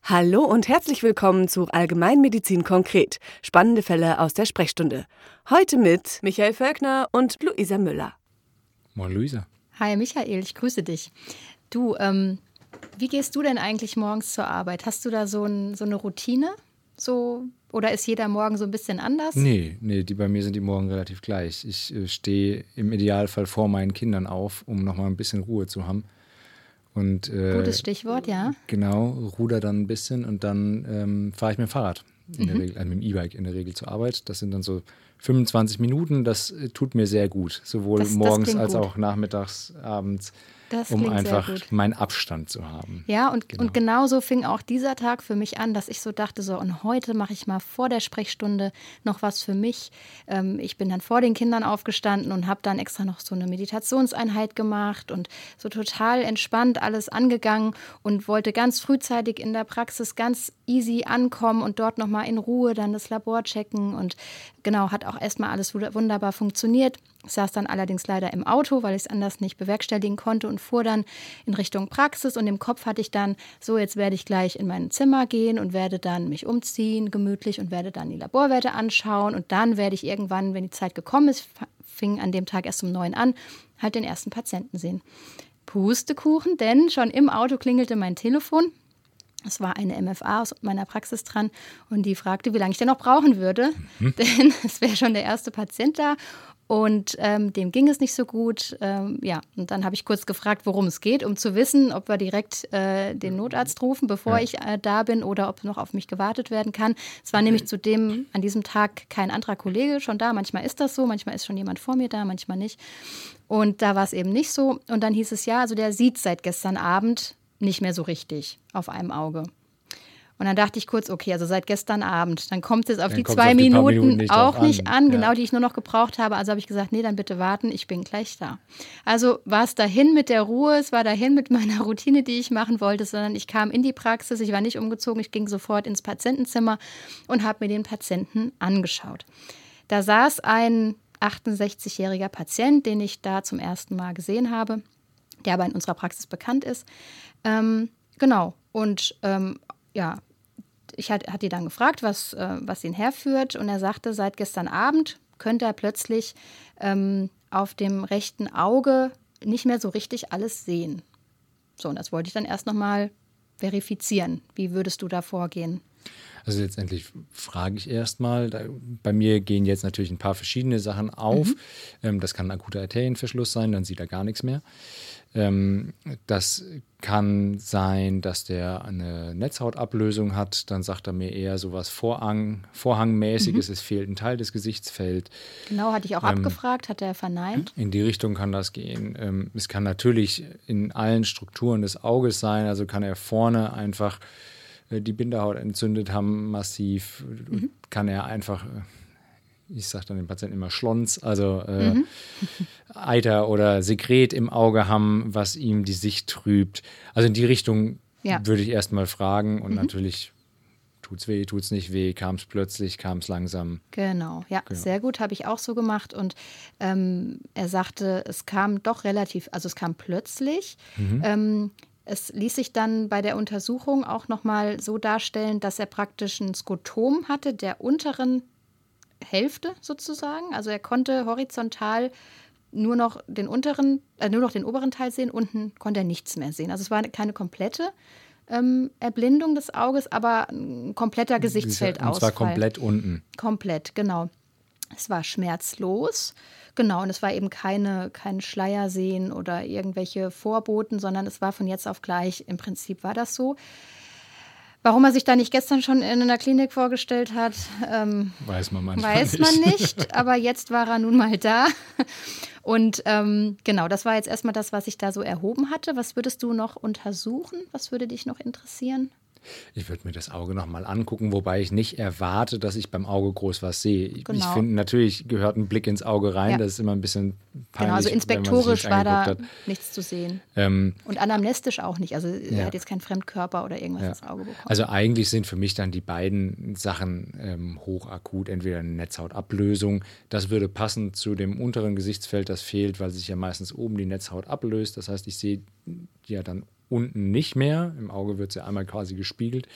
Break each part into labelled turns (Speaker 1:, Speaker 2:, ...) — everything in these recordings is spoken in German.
Speaker 1: Hallo und herzlich willkommen zu Allgemeinmedizin konkret. Spannende Fälle aus der Sprechstunde. Heute mit Michael Völkner und Luisa Müller.
Speaker 2: Moin Luisa.
Speaker 3: Hi Michael, ich grüße dich. Du, wie gehst du denn eigentlich morgens zur Arbeit? Hast du da so eine Routine? Oder ist jeder Morgen so ein bisschen anders?
Speaker 2: Nee, bei mir sind die Morgen relativ gleich. Ich stehe im Idealfall vor meinen Kindern auf, um nochmal ein bisschen Ruhe zu haben. Und,
Speaker 3: Gutes Stichwort, ja.
Speaker 2: Genau, ruder dann ein bisschen und dann fahre ich mit dem Fahrrad, in der Regel, mit dem E-Bike in der Regel zur Arbeit. Das sind dann so 25 Minuten, das tut mir sehr gut, sowohl morgens als auch nachmittags, abends. Um einfach meinen Abstand zu haben.
Speaker 3: Ja, und genau so fing auch dieser Tag für mich an, dass ich so dachte, und heute mache ich mal vor der Sprechstunde noch was für mich. Ich bin dann vor den Kindern aufgestanden und habe dann extra noch so eine Meditationseinheit gemacht und so total entspannt alles angegangen und wollte ganz frühzeitig in der Praxis ganz easy ankommen und dort nochmal in Ruhe dann das Labor checken. Und genau, hat auch erstmal alles wunderbar funktioniert. Ich saß dann allerdings leider im Auto, weil ich es anders nicht bewerkstelligen konnte und fuhr dann in Richtung Praxis. Und im Kopf hatte ich dann, so jetzt werde ich gleich in mein Zimmer gehen und werde dann mich umziehen, gemütlich, und werde dann die Laborwerte anschauen. Und dann werde ich irgendwann, wenn die Zeit gekommen ist, fing an dem Tag erst um 9 an, halt den ersten Patienten sehen. Pustekuchen, denn schon im Auto klingelte mein Telefon. Es war eine MFA aus meiner Praxis dran und die fragte, wie lange ich denn noch brauchen würde, denn es wäre schon der erste Patient da. Und dem ging es nicht so gut. Und dann habe ich kurz gefragt, worum es geht, um zu wissen, ob wir direkt den Notarzt rufen, bevor ich da bin, oder ob noch auf mich gewartet werden kann. Es war nämlich an diesem Tag kein anderer Kollege schon da. Manchmal ist das so, manchmal ist schon jemand vor mir da, manchmal nicht. Und da war es eben nicht so. Und dann hieß es der sieht seit gestern Abend nicht mehr so richtig auf einem Auge. Und dann dachte ich kurz, okay, also seit gestern Abend. Dann kommt es auf die 2 Minuten auch nicht an, genau, die ich nur noch gebraucht habe. Also habe ich gesagt, nee, dann bitte warten, ich bin gleich da. Also war es dahin mit der Ruhe, es war dahin mit meiner Routine, die ich machen wollte, sondern ich kam in die Praxis, ich war nicht umgezogen, ich ging sofort ins Patientenzimmer und habe mir den Patienten angeschaut. Da saß ein 68-jähriger Patient, den ich da zum ersten Mal gesehen habe, der aber in unserer Praxis bekannt ist. Genau, und ich hatte ihn dann gefragt, was ihn herführt, und er sagte, seit gestern Abend könnte er plötzlich auf dem rechten Auge nicht mehr so richtig alles sehen. So, und das wollte ich dann erst nochmal verifizieren. Wie würdest du da vorgehen?
Speaker 2: Also letztendlich frage ich erstmal, bei mir gehen jetzt natürlich ein paar verschiedene Sachen auf. Das kann ein akuter Arterienverschluss sein, dann sieht er gar nichts mehr. Das kann sein, dass der eine Netzhautablösung hat, dann sagt er mir eher sowas Vorhangmäßiges, es fehlt ein Teil des Gesichtsfelds.
Speaker 3: Genau, hatte ich auch abgefragt, hat er verneint.
Speaker 2: In die Richtung kann das gehen. Es kann natürlich in allen Strukturen des Auges sein, also kann er vorne einfach die Bindehaut entzündet haben, massiv, kann er einfach, ich sage dann dem Patienten immer Schlons, also Eiter oder Sekret im Auge haben, was ihm die Sicht trübt. Also in die Richtung würde ich erstmal fragen, und natürlich tut's weh, tut's nicht weh, kam es plötzlich, kam es langsam.
Speaker 3: Genau, sehr gut, habe ich auch so gemacht, und er sagte, es kam doch es kam plötzlich. Es ließ sich dann bei der Untersuchung auch nochmal so darstellen, dass er praktisch ein Skotom hatte, der unteren Hälfte sozusagen. Also er konnte horizontal nur noch den oberen Teil sehen, unten konnte er nichts mehr sehen. Also es war keine komplette Erblindung des Auges, aber ein kompletter Gesichtsfeldausfall.
Speaker 2: Und zwar komplett unten.
Speaker 3: Komplett, genau. Es war schmerzlos, genau, und es war eben kein Schleiersehen oder irgendwelche Vorboten, sondern es war von jetzt auf gleich, im Prinzip war das so. Warum er sich da nicht gestern schon in der Klinik vorgestellt hat,
Speaker 2: weiß man manchmal
Speaker 3: nicht, aber jetzt war er nun mal da. Und genau, das war jetzt erstmal das, was ich da so erhoben hatte. Was würdest du noch untersuchen? Was würde dich noch interessieren?
Speaker 2: Ich würde mir das Auge nochmal angucken, wobei ich nicht erwarte, dass ich beim Auge groß was sehe.
Speaker 3: Genau.
Speaker 2: Ich finde, natürlich gehört ein Blick ins Auge rein, ja. Das ist immer ein bisschen peinlich.
Speaker 3: Genau, also inspektorisch war da nichts zu sehen. Und anamnestisch auch nicht. Also er hat jetzt keinen Fremdkörper oder irgendwas ins Auge bekommen.
Speaker 2: Also eigentlich sind für mich dann die beiden Sachen hochakut, entweder eine Netzhautablösung, das würde passen zu dem unteren Gesichtsfeld, das fehlt, weil sich ja meistens oben die Netzhaut ablöst. Das heißt, ich sehe ja dann unten nicht mehr. Im Auge wird es ja einmal quasi gespiegelt.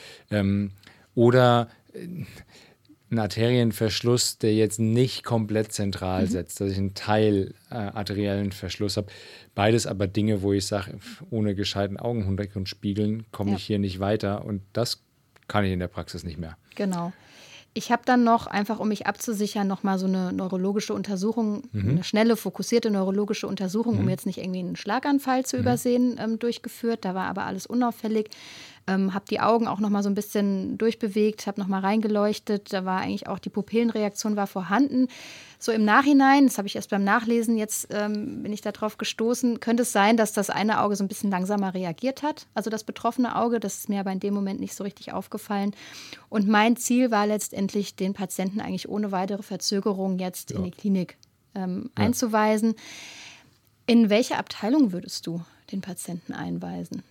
Speaker 2: Oder ein Arterienverschluss, der jetzt nicht komplett zentral setzt, dass ich einen Teil arteriellen Verschluss habe. Beides aber Dinge, wo ich sage, ohne gescheiten Augenhintergrund spiegeln komme ich hier nicht weiter und das kann ich in der Praxis nicht mehr.
Speaker 3: Genau. Ich habe dann noch, einfach um mich abzusichern, nochmal so eine neurologische Untersuchung, eine schnelle, fokussierte neurologische Untersuchung, um jetzt nicht irgendwie einen Schlaganfall zu übersehen, durchgeführt. Da war aber alles unauffällig. Habe die Augen auch nochmal so ein bisschen durchbewegt, habe nochmal reingeleuchtet. Da war eigentlich auch die Pupillenreaktion war vorhanden. So im Nachhinein, das habe ich erst beim Nachlesen, jetzt bin ich da drauf gestoßen, könnte es sein, dass das eine Auge so ein bisschen langsamer reagiert hat. Also das betroffene Auge, das ist mir aber in dem Moment nicht so richtig aufgefallen. Und mein Ziel war letztendlich, den Patienten eigentlich ohne weitere Verzögerung jetzt in die Klinik einzuweisen. In welche Abteilung würdest du den Patienten einweisen?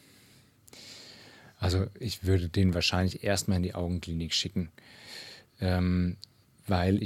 Speaker 2: Also ich würde den wahrscheinlich erstmal in die Augenklinik schicken, weil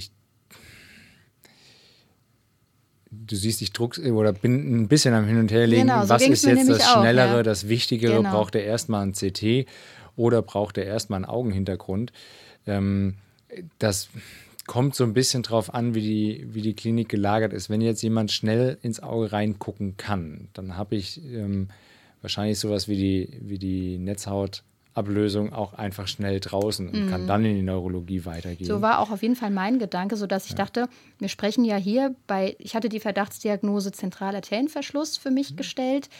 Speaker 2: du siehst, ich bin ein bisschen am Hin und Her legen,
Speaker 3: genau, so
Speaker 2: was ist jetzt das Schnellere,
Speaker 3: auch,
Speaker 2: das Wichtigere,
Speaker 3: genau.
Speaker 2: Braucht er erstmal ein CT oder braucht er erstmal einen Augenhintergrund? Das kommt so ein bisschen drauf an, wie die Klinik gelagert ist. Wenn jetzt jemand schnell ins Auge reingucken kann, dann habe ich wahrscheinlich sowas wie die Netzhautablösung auch einfach schnell draußen und kann dann in die Neurologie weitergehen.
Speaker 3: So war auch auf jeden Fall mein Gedanke, sodass ich dachte, wir sprechen ja hier ich hatte die Verdachtsdiagnose Zentralarterienverschluss für mich gestellt.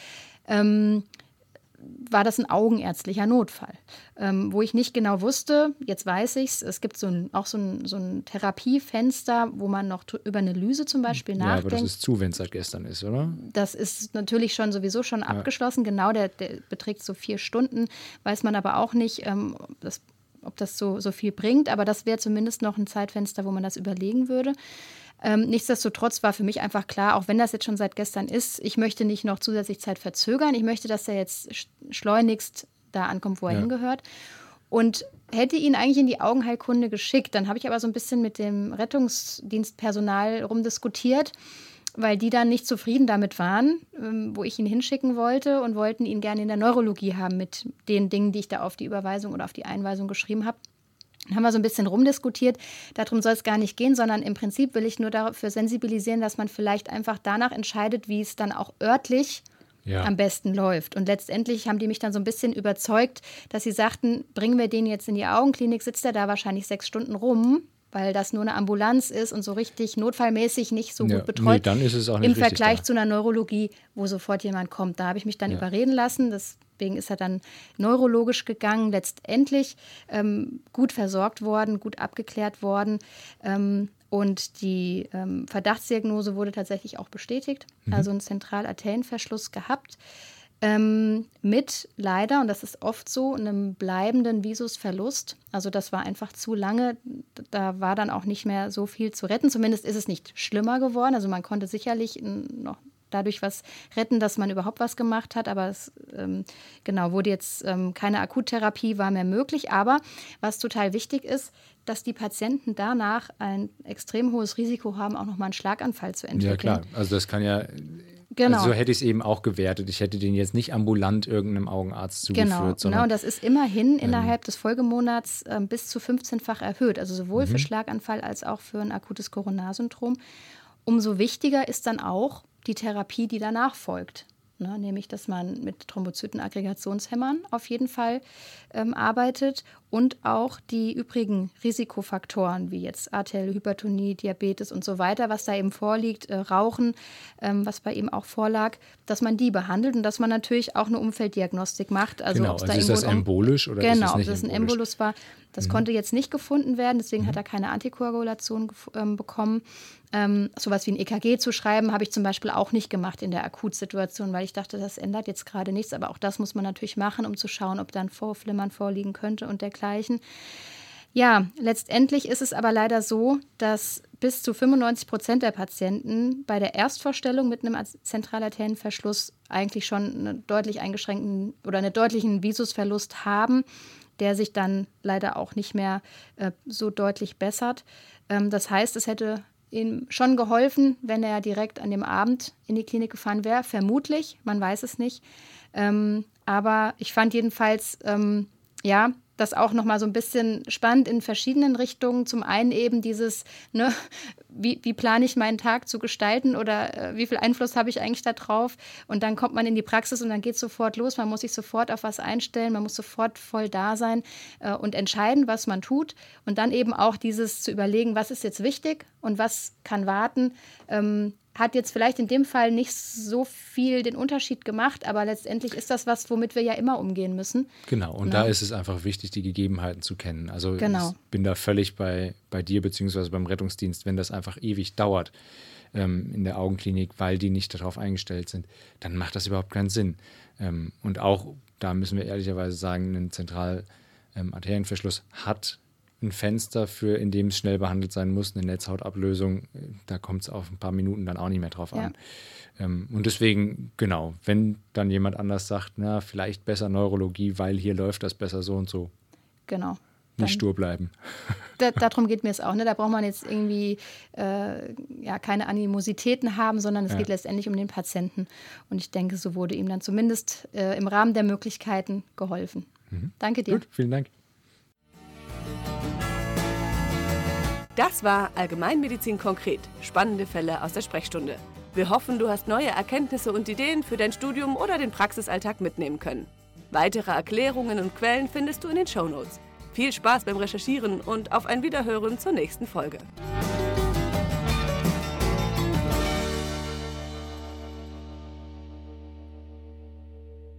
Speaker 3: War das ein augenärztlicher Notfall, wo ich nicht genau wusste, jetzt weiß ich es gibt so ein Therapiefenster, wo man noch über eine Lyse zum Beispiel nachdenkt.
Speaker 2: Ja, aber das ist zu, wenn es seit gestern ist, oder?
Speaker 3: Das ist natürlich sowieso schon abgeschlossen, genau, der beträgt so 4 Stunden, weiß man aber auch nicht, ob das so viel bringt, aber das wäre zumindest noch ein Zeitfenster, wo man das überlegen würde. Nichtsdestotrotz war für mich einfach klar, auch wenn das jetzt schon seit gestern ist, ich möchte nicht noch zusätzlich Zeit verzögern. Ich möchte, dass er jetzt schleunigst da ankommt, wo er hingehört. Und hätte ihn eigentlich in die Augenheilkunde geschickt. Dann habe ich aber so ein bisschen mit dem Rettungsdienstpersonal rumdiskutiert, weil die dann nicht zufrieden damit waren, wo ich ihn hinschicken wollte und wollten ihn gerne in der Neurologie haben mit den Dingen, die ich da auf die Überweisung oder auf die Einweisung geschrieben habe. Dann haben wir so ein bisschen rumdiskutiert. Darum soll es gar nicht gehen, sondern im Prinzip will ich nur dafür sensibilisieren, dass man vielleicht einfach danach entscheidet, wie es dann auch örtlich am besten läuft. Und letztendlich haben die mich dann so ein bisschen überzeugt, dass sie sagten, bringen wir den jetzt in die Augenklinik, sitzt er da wahrscheinlich 6 Stunden rum, weil das nur eine Ambulanz ist und so richtig notfallmäßig nicht so gut betreut.
Speaker 2: Nee, dann ist es auch nicht
Speaker 3: im Vergleich
Speaker 2: da.
Speaker 3: zu einer Neurologie, wo sofort jemand kommt. Da habe ich mich dann überreden lassen. Deswegen ist er dann neurologisch gegangen, letztendlich gut versorgt worden, gut abgeklärt worden. Und die Verdachtsdiagnose wurde tatsächlich auch bestätigt. Also einen Zentralarterienverschluss gehabt. Mit leider, und das ist oft so, einem bleibenden Visusverlust. Also das war einfach zu lange. Da war dann auch nicht mehr so viel zu retten. Zumindest ist es nicht schlimmer geworden. Also man konnte sicherlich noch dadurch was retten, dass man überhaupt was gemacht hat. Aber es wurde jetzt keine Akuttherapie, war mehr möglich. Aber was total wichtig ist, dass die Patienten danach ein extrem hohes Risiko haben, auch nochmal einen Schlaganfall zu entwickeln.
Speaker 2: Ja, klar. Also das kann ja...
Speaker 3: Genau.
Speaker 2: Also so hätte ich es eben auch gewertet. Ich hätte den jetzt nicht ambulant irgendeinem Augenarzt zugeführt.
Speaker 3: Genau, und das ist immerhin innerhalb des Folgemonats bis zu 15-fach erhöht. Also sowohl für Schlaganfall als auch für ein akutes Coronarsyndrom. Umso wichtiger ist dann auch die Therapie, die danach folgt. Nämlich, dass man mit Thrombozytenaggregationshemmern auf jeden Fall arbeitet und auch die übrigen Risikofaktoren, wie jetzt arterielle Hypertonie, Diabetes und so weiter, was da eben vorliegt, Rauchen, was bei ihm auch vorlag, dass man die behandelt und dass man natürlich auch eine Umfelddiagnostik macht. Also,
Speaker 2: genau, also ist das embolisch oder ist
Speaker 3: genau,
Speaker 2: das nicht
Speaker 3: ob das ein Embolus war. Das konnte jetzt nicht gefunden werden, deswegen hat er keine Antikoagulation bekommen. Sowas wie ein EKG zu schreiben, habe ich zum Beispiel auch nicht gemacht in der Akutsituation, weil ich dachte, das ändert jetzt gerade nichts. Aber auch das muss man natürlich machen, um zu schauen, ob dann Vorflimmern vorliegen könnte und dergleichen. Ja, letztendlich ist es aber leider so, dass bis zu 95% der Patienten bei der Erstvorstellung mit einem Zentralarterienverschluss eigentlich schon einen deutlich eingeschränkten oder einen deutlichen Visusverlust haben, der sich dann leider auch nicht mehr so deutlich bessert. Das heißt, es hätte ihm schon geholfen, wenn er direkt an dem Abend in die Klinik gefahren wäre. Vermutlich, man weiß es nicht. Aber ich fand jedenfalls, das auch nochmal so ein bisschen spannend in verschiedenen Richtungen. Zum einen eben dieses, ne, wie plane ich meinen Tag zu gestalten oder wie viel Einfluss habe ich eigentlich da drauf? Und dann kommt man in die Praxis und dann geht es sofort los. Man muss sich sofort auf was einstellen, man muss sofort voll da sein und entscheiden, was man tut. Und dann eben auch dieses zu überlegen, was ist jetzt wichtig und was kann warten. Hat jetzt vielleicht in dem Fall nicht so viel den Unterschied gemacht, aber letztendlich ist das was, womit wir ja immer umgehen müssen.
Speaker 2: Genau, und da ist es einfach wichtig, die Gegebenheiten zu kennen. Also ich bin da völlig bei dir beziehungsweise beim Rettungsdienst, wenn das einfach ewig dauert in der Augenklinik, weil die nicht darauf eingestellt sind, dann macht das überhaupt keinen Sinn. Und auch, da müssen wir ehrlicherweise sagen, ein Zentralarterienverschluss hat ein Fenster in dem es schnell behandelt sein muss, eine Netzhautablösung, da kommt es auf ein paar Minuten dann auch nicht mehr drauf an. Und deswegen, genau, wenn dann jemand anders sagt, na, vielleicht besser Neurologie, weil hier läuft das besser so und so.
Speaker 3: Genau.
Speaker 2: Nicht stur bleiben.
Speaker 3: Darum geht mir es auch. Ne? Da braucht man jetzt irgendwie keine Animositäten haben, sondern es geht letztendlich um den Patienten. Und ich denke, so wurde ihm dann zumindest im Rahmen der Möglichkeiten geholfen. Danke dir.
Speaker 2: Gut, vielen Dank.
Speaker 1: Das war Allgemeinmedizin konkret. Spannende Fälle aus der Sprechstunde. Wir hoffen, du hast neue Erkenntnisse und Ideen für dein Studium oder den Praxisalltag mitnehmen können. Weitere Erklärungen und Quellen findest du in den Shownotes. Viel Spaß beim Recherchieren und auf ein Wiederhören zur nächsten Folge.